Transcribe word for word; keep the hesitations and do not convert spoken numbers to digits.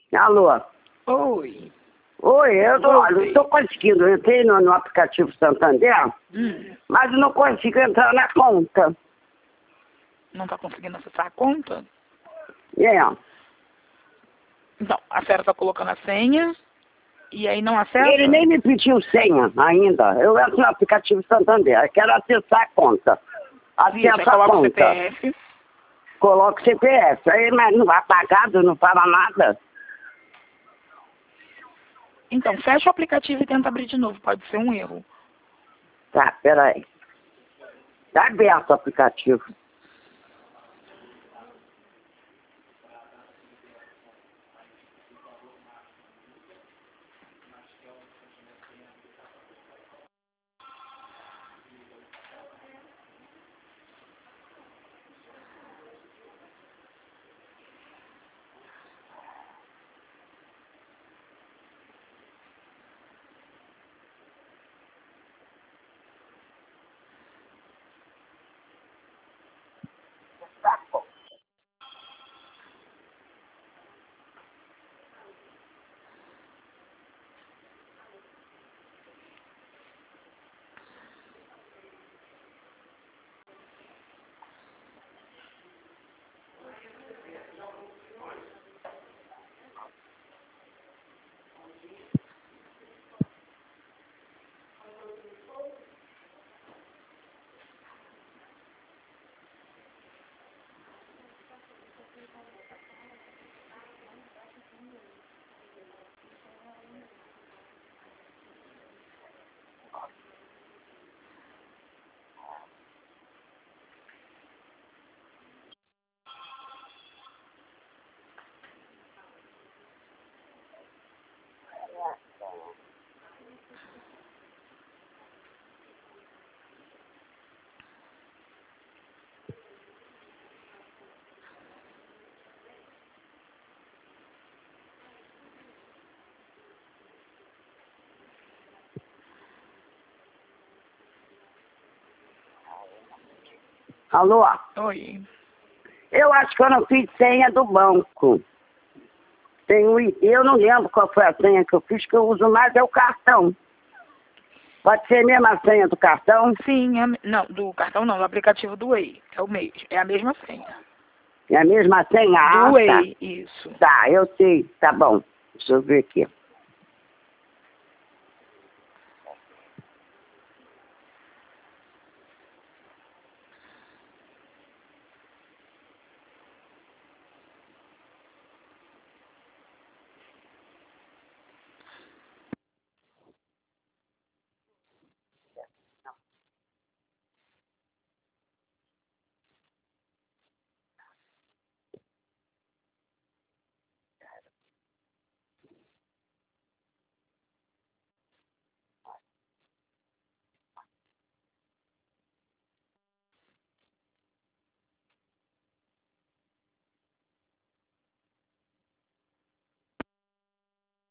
Alô? Oi. Oi, eu tô, Oi. olha, eu tô conseguindo, eu entrei no, no aplicativo Santander, Hum, mas eu não consigo entrar na conta. não tá conseguindo acessar a conta? É, Então, a senhora tá colocando a senha e aí não acessa? ele nem me pediu senha ainda. Eu entro no aplicativo Santander, eu quero acessar a conta. Isso, aí Acesso a coloca o C P conta. F. Coloco o C P F, aí mas não vai apagado, não fala nada. Então, fecha o aplicativo e tenta abrir de novo, pode ser um erro. Tá, peraí. Tá aberto o aplicativo. Alô? Oi. Eu acho que eu não fiz senha do banco. Tem um, eu não lembro qual foi a senha que eu fiz, que eu uso mais é o cartão. Pode ser mesmo a senha do cartão? Sim, é, não, do cartão não, do aplicativo do Way. É o mesmo, é a mesma senha. É a mesma senha? Ah, Do tá. Way, isso. Tá, eu sei. Tá bom. Deixa eu ver aqui.